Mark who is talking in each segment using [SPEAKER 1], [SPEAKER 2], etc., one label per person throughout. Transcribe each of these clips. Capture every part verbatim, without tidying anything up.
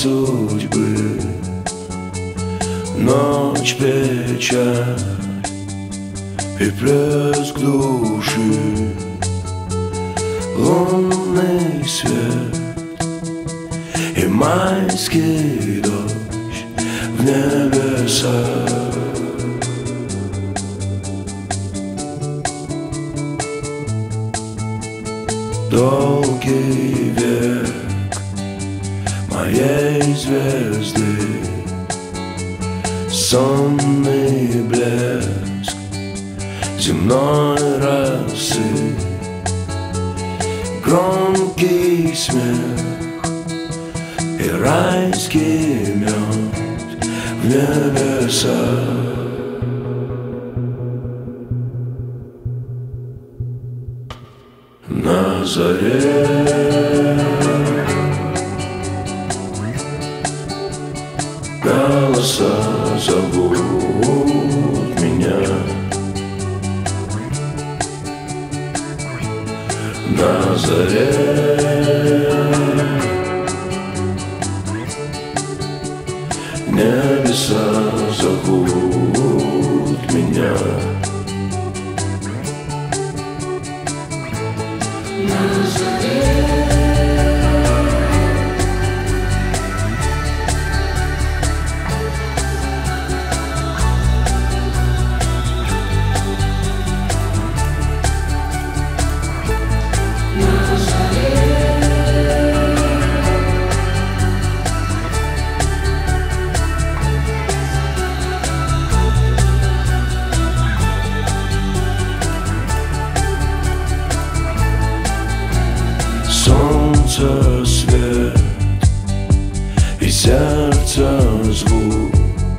[SPEAKER 1] судьбы. Ночь, печаль и плеск души, лунный свет и майский дождь в небесах. Долгий век моей звезды, сонный блеск земной росы, громкий смех и райский мед в небесах. На заре голоса зовут меня. На заре небеса зовут меня. На заре солнце свет и сердце звук,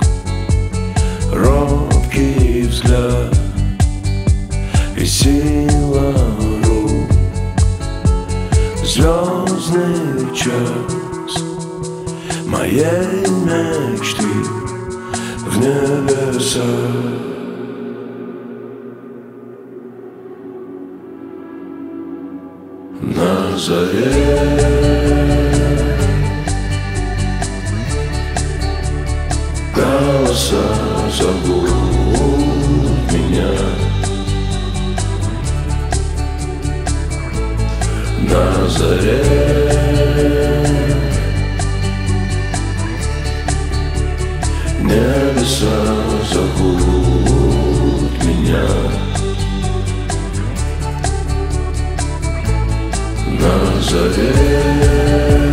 [SPEAKER 1] робкий взгляд и сила рук, звездный час моей мечты в небесах. На заре голоса зовут меня. На заре небеса зовут меня. На заре